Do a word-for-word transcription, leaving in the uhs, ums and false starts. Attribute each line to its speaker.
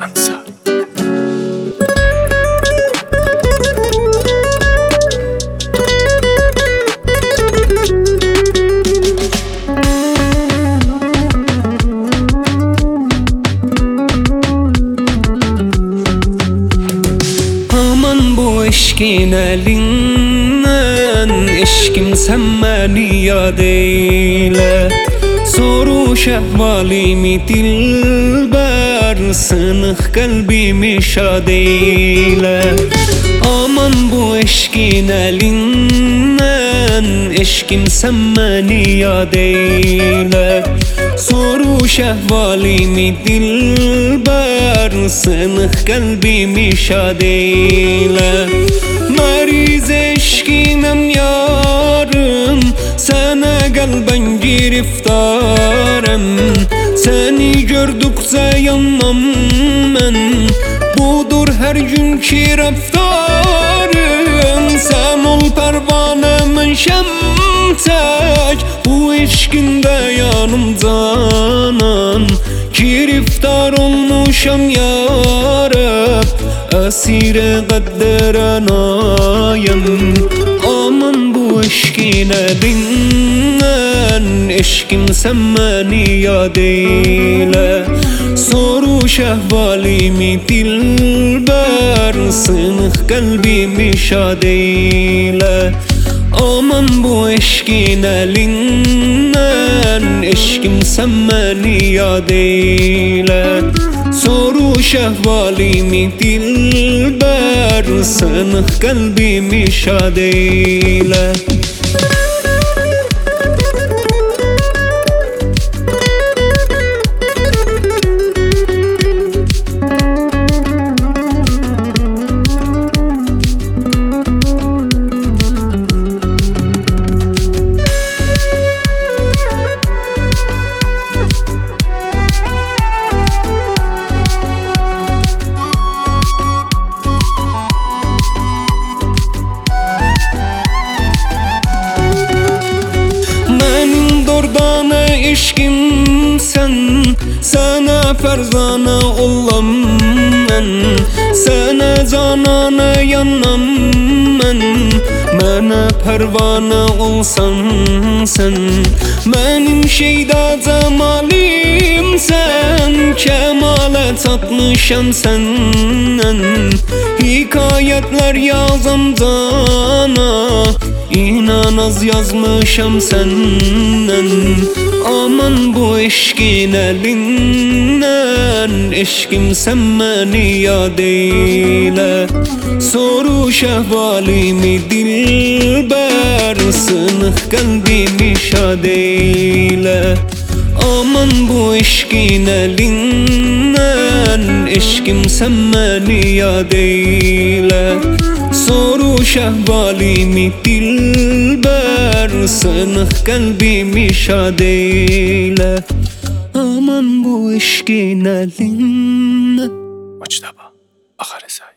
Speaker 1: Dansa.
Speaker 2: Aman bu eşkin elinden, eşkim sen beni yad eyle. Soru şehvalimi dilber, sınık kalbimi şad eyle. Aman bu eşkin elinden, eşkim sen beni yad eyle. Soru şehvalimi dilber, sınık kalbimi şad eyle. Mariz eşkinem yarım, sana kalben giriftarım. Seni gördükçe yanmam ben, budur her günkü raftarım. Sen ol pervanemin şemtek, bu eşkinde yanım canan. Giriftar olmuşam yarab, esire kadderen ayım. Aman bu eşkin elinden, eşkim sen beni yad eyle. Soru şehvalimi dilber, sınık kalbimi şad eyle. Aman bu eşkin elinden, eşkim sen beni yad eyle. Soru şehvalimi dilber, sınık kalbimi şad eyle. Eşkim sen, sana ferzana olam ben. Sana canana yanam ben. Bana pervana olsan sen, benim şeyda cemalim sen. Kemale tatmışam senden, hikayetler yazam cana. İnan az yazmışam senden. Aman bu eşkin elinden, eşkim sen beni yad eyle. Soru şehvalimi dilber, sınık kalbimi şad eyle. Aman bu eşkin elinden, eşkim sen beni yad eyle. Soru şehvalimi dilber, sınık kalbimi şad eyle. Aman bu eşkin elinden.
Speaker 1: Maçtaba. Ahar eser.